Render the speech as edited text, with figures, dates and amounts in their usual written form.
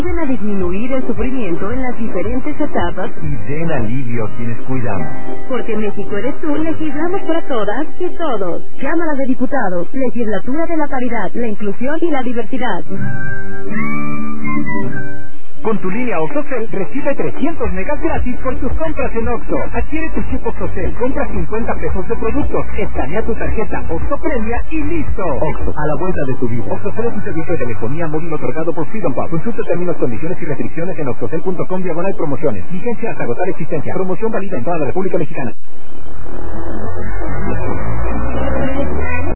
ayuden a disminuir el sufrimiento en las diferentes etapas y den alivio a quienes cuidamos. Porque México eres tú, legislamos para todas y todos. Cámara de Diputados, Legislatura de la Paridad, la Inclusión y la Diversidad. Con tu línea OXXOCEL recibe 300 megas gratis por tus compras en OXXO. Adquiere tu chip OXXOCEL, compra 50 pesos de productos, escanea tu tarjeta OXXO Premia y listo. OXXO, a la vuelta de tu vida. OXXOCEL es un servicio de telefonía móvil otorgado por Freedom Pub. Consulta términos, condiciones y restricciones en oxxocel.com/promociones. Vigencia hasta agotar existencia. Promoción válida en toda la República Mexicana.